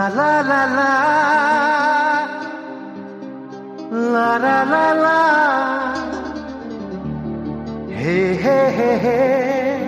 la la la la la la la hey hey hey hey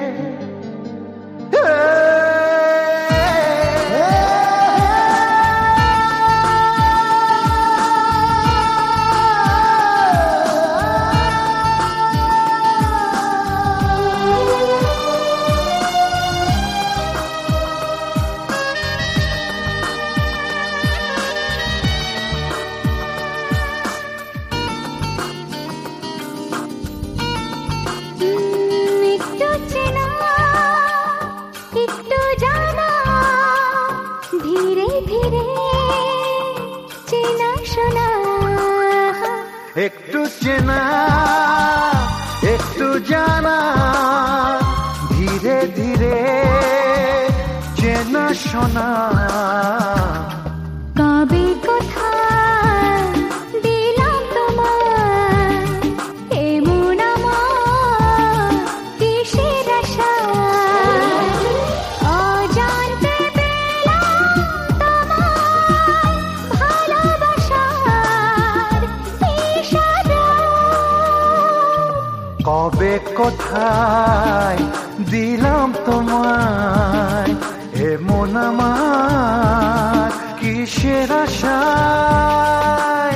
একটু চেনা একটু জানা ধীরে ধীরে চেনা শোনা কবে কোথায় দিলাম তোমার এমন আমার কিসের আশা অজান্তে পেলাম তোমার ভালোবাসার ইশারা কবে কোথায় দিলাম তোমায় এমন আমার কিসের আশায়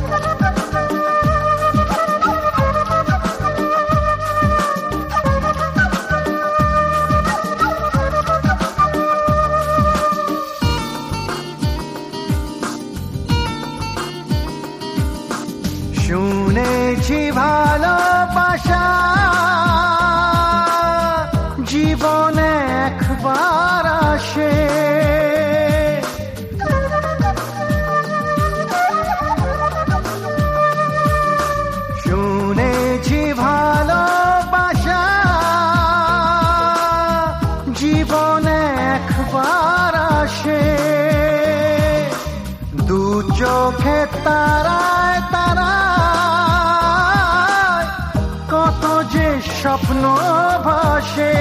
শুনেছি ভালোবাসা জীবনে একবার আসে শুনেছি ভালোবাসা জীবনে একবার আসে দু চোখে তারায় তারায় কত যে স্বপ্ন ভাসে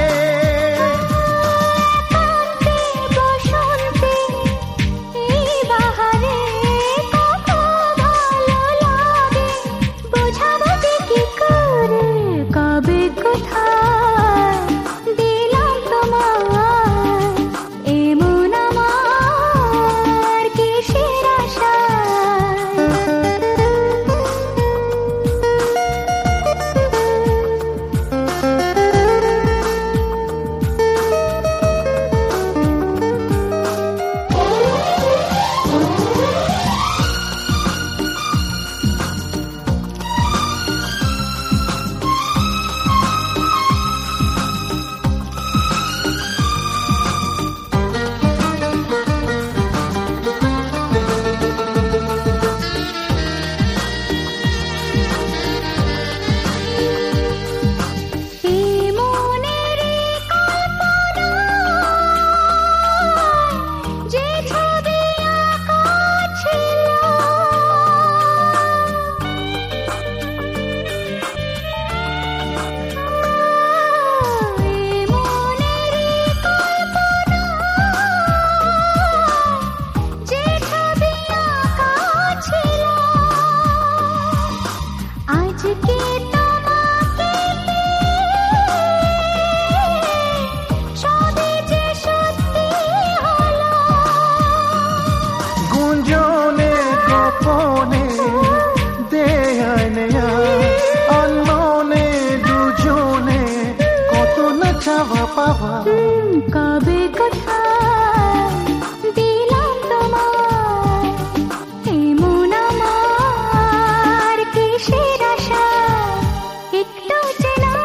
গুঞ্জনে গোপনে দেয় নেয়া অন্যনে দুজনে কত না চাওয়া পাওয়া কবে কোথায় দিলাম তোমার এমন আমার কিসের আশা একটু চেনা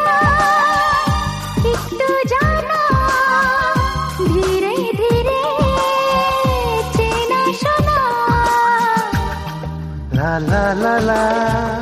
একটু জানা ধীরে ধীরে চেনা শোনা la la la la